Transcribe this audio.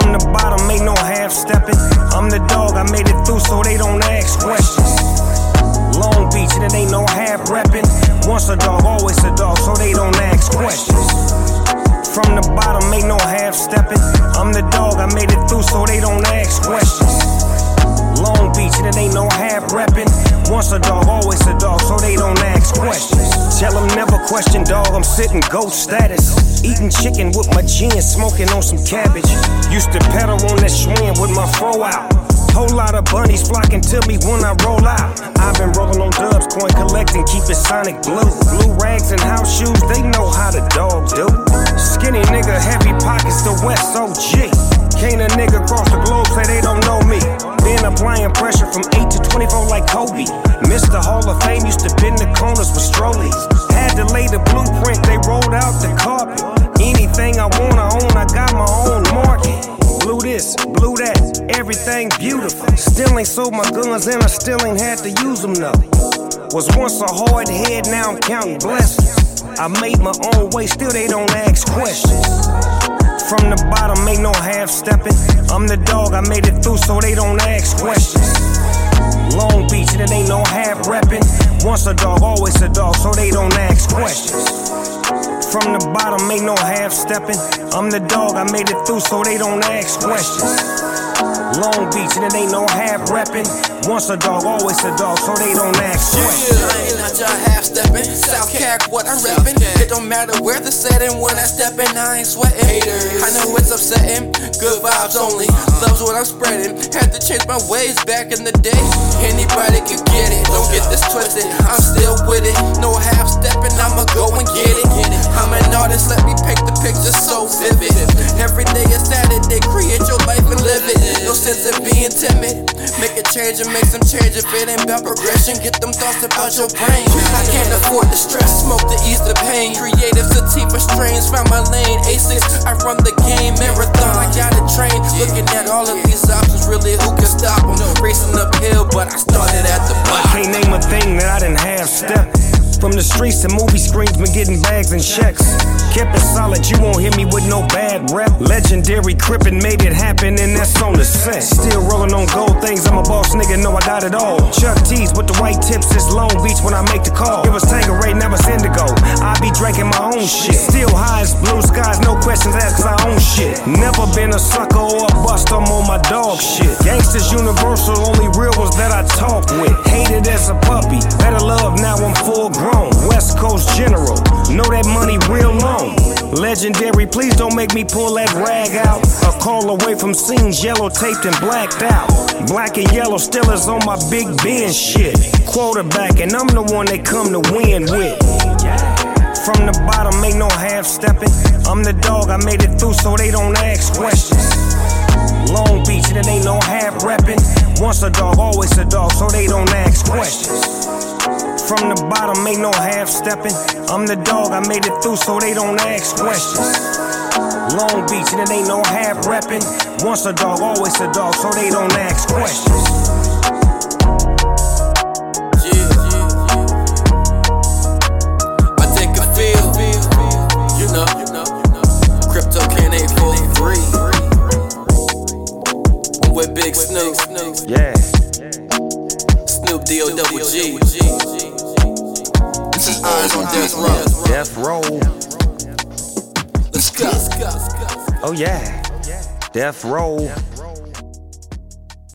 From the bottom, ain't no half-stepping. I'm the dog, I made it through so they don't ask questions. Long Beach, and it ain't no half-repping. Once a dog, always a dog, so they don't ask questions. From the bottom, ain't no half-stepping. I'm the dog, I made it through so they don't ask questions. Long Beach, and it ain't no half-repping. Once a dog, always a dog, so they don't ask questions. Tell them never question, dog, I'm sitting goat status. Eating chicken with my gin, smoking on some cabbage. Used to pedal on that swing with my fro out. Whole lot of bunnies flocking to me when I roll out. I've been rolling on dubs, coin collecting, keep it sonic blue. Blue rags and house shoes, they know how the dog do. Skinny nigga, heavy pockets, the West OG. Can't a nigga cross the globe say they don't know me. Been applying pressure from 8 to 24 like Kobe. Mr. Hall of Fame used to bend the corners with strollies. Had to lay the blueprint, they rolled out the carpet. Anything I wanna own, I got my own market. Blew this, blew that, everything beautiful. Still ain't sold my guns and I still ain't had to use them though. Was once a hard head, now I'm counting blessings. I made my own way, still they don't ask questions. From the bottom, ain't no half-stepping. I'm the dog, I made it through so they don't ask questions. Long Beach, and it ain't no half-repping. Once a dog, always a dog, so they don't ask questions. From the bottom, ain't no half-stepping. I'm the dog, I made it through so they don't ask questions. Long Beach, and it ain't no half-repping. Once a dog, always a dog, so they don't ask questions. I ain't not your half-stepping. South Cac, what I'm reppin'. It don't matter where the setting. When I step in, I ain't sweating. I know it's upsetting. Good vibes only. Love's what I'm spreading. Had to change my ways back in the day. Anybody can get it. Don't get this twisted. I'm still with it. No half-stepping. I'ma go and get it. I'm an artist. Let me paint the picture so vivid. Every day is Saturday. Create your life and live it. No sense in being timid. Make a change and make some change. If it ain't about progression, get them thoughts about your brain. I can't afford the stress. Smoke to ease the pain. Creative sativa strains. Found my lane. A6. I run the game. Marathon. I got a train. Looking at all of these options. Really, who can stop them? Racing uphill, but I started at the bottom. I can't name a thing that I didn't have step. From the streets to movie screens, been getting bags and checks. Kept it solid, you won't hear me with no bad rep. Legendary Crippin' made it happen, and that's on the set. Still rolling on gold things, I'm a boss nigga, know I got it all. Chuck T's with the white tips, it's Long Beach when I make the call. It was Tanqueray, never Indigo. I be drinking my own shit. Still high as blue skies, no questions asked, cause I own shit. Never been a sucker or a bust, I'm on my dog shit. Gangsters universal, only real ones that I talk with. Hated as a puppy, better love, now I'm full grown. West Coast General, know that money real long. Legendary, please don't make me pull that rag out. A call away from scenes, yellow taped and blacked out. Black and yellow still is on my Big Ben shit. Quarterback, and I'm the one they come to win with. From the bottom, ain't no half-stepping. I'm the dog, I made it through so they don't ask questions. Long Beach, and it ain't no half-repping. Once a dog, always a dog, so they don't ask questions. From the bottom, ain't no half-stepping. I'm the dog, I made it through so they don't ask questions. Long Beach, and it ain't no half-repping. Once a dog, always a dog, so they don't ask questions. I take a feel, you know. Crypto Ken 843. I'm with Big Snoop. Yeah. Snoop D-O-double-G. Eyes on Death Row. Death Row. Let's go. Oh yeah. Death Row.